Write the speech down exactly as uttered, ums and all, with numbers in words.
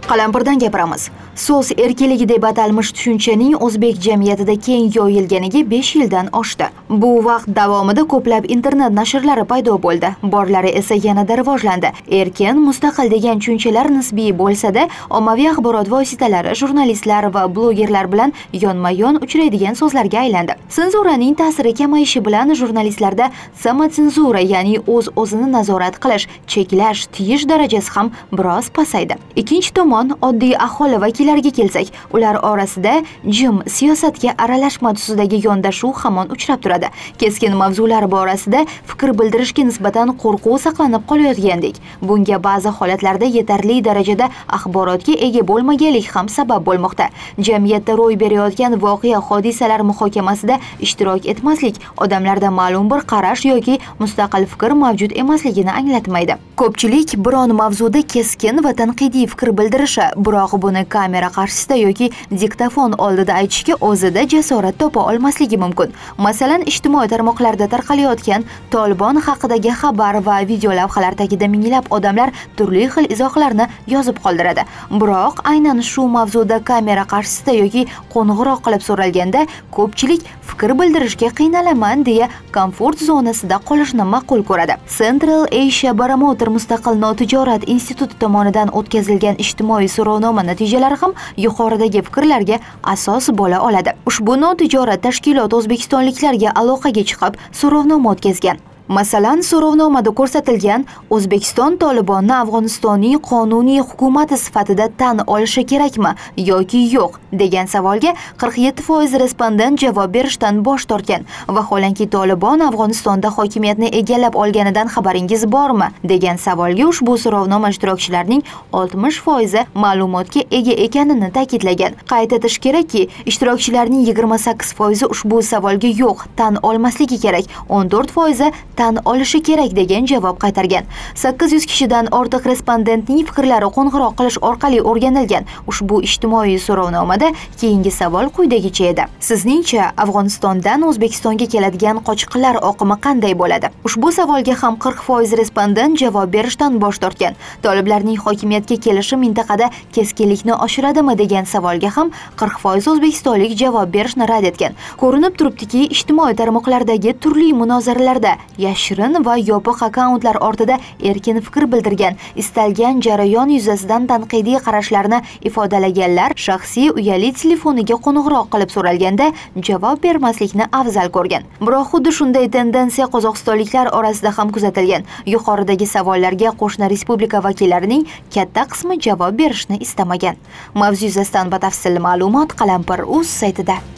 Qalampirdan gapiramiz. So'z erkinligi deb atalmish tushunchaning o'zbek jamiyatida keng yoyilganiga besh yildan oshdi. Bu vaqt davomida ko'plab internet nashrlari paydo bo'ldi. Borlari esa yanada rivojlandi. Erkin, mustaqil degan tushunchalar nisbiy bo'lsa-da, ommaviy axborot vositalari, jurnalistlar va blogerlar bilan yonma-yon uchraydigan so'zlarga aylandi. Senzuraning ta'siri kamayishi bilan jurnalistlarda samotsenzura, ya'ni o'z-o'zini nazorat qilish, cheklash, tiyish darajasi ham biroz pasaydi. Ikkinchi tomon, oddiy aholi vakillariga kelsak, ular orasida jim siyosatga aralashma tusidagi yondashuv hamon uchrab turadi. Keskin mavzular borasida fikr bildirishga nisbatan qo'rquv saqlanib qolayotgandek. Bunga ba'zi holatlarda yetarli darajada axborotga ega bo'lmaganlik ham sabab bo'lmoqda. Jamiyatda ro'y berayotgan voqea hodisalar muhokamasida ishtirok etmaslik odamlarda ma'lum bir qarash yoki mustaqil fikr mavjud emasligini anglatmaydi. Ko'pchilik biron mavzuda keskin va tanqidiy fikr bildirishi, biroq buni kamera qarshisida yoki diktafon oldida aytishga o'zida jasorat topa olmasligi mumkin. Masalan, ijtimoiy tarmoqlarda tarqalayotgan Tolibon haqidagi xabar va video lavhalar tagida minglab odamlar turli xil izohlarni yozib qoldiradi. Biroq aynan shu mavzuda kamera qarshisida yoki qo'ng'iroq qilib so'ralganda ko'pchilik fikr bildirishga qiynalaman deya komfort zonasida qolishni ma'qul ko'radi. Central Asia Barometer mustaqil notijorat instituti tomonidan o'tkazilgan ijtimoiy so'rovnoma natijalari ham yuqoridagi fikrlarga asos bo'la oladi. Ushbu notijorat tashkilot o'zbekistonliklarga aloqaga chiqib, so'rovnoma o'tkazgan. Masalan, so'rovnomada ko'rsatilgan O'zbekiston Tolibonni Afg'onistonning qonuniy hukumati sifatida tan olishi kerakmi yoki yo'q degan savolga qirq yetti foiz respondent javob berishdan bosh tortgan. Vaholanki Tolibon Afg'onistonda hokimiyatni egallab olganidan xabaringiz bormi degan savolga ushbu so'rovnoma ishtirokchilarining oltmish foizi ma'lumotga ega ekanini ta'kidlagan. Qayd etish kerakki, ishtirokchilarning yigirma sakkiz foizi ushbu savolga yo'q, tan olmasligi kerak, o'n to'rt foizi tan olishi kerak degan javob qaytargan. sakkiz yuz kishidan ortiq respondentning fikrlari qo'ng'iroq qilish orqali o'rganilgan. Ushbu ijtimoiy so'rovnomada keyingi savol quyidagicha edi. Sizningcha Afg'onistondan O'zbekistonga keladigan qochqinlar oqimi qanday bo'ladi? Ushbu savolga ham qirq foiz respondent javob berishdan bosh tortgan. Toliblarning hokimiyatga kelishi mintaqada keskinlikni oshiradimi degan savolga ham qirq foiz o'zbekistonlik javob berishni rad etgan. Ko'rinib turibdiki, ijtimoiy tarmoqlardagi turli munozaralarda yashirin va yopiq akkauntlar ortida erkin fikr bildirgan, istalgan jarayon yuzasidan tanqidiy qarashlarni ifodalaganlar shaxsiy uyali telefoniga qo'ng'iroq qilib so'ralganda javob bermaslikni afzal ko'rgan. Biroq xuddi shunday tendensiya qozog'istonliklar orasida ham kuzatilgan. Yuqoridagi savollarga qo'shni respublika vakillarining katta qismi javob berishni istamagan. Mavzu yuzasidan batafsil ma'lumot Qalampir.uz saytida.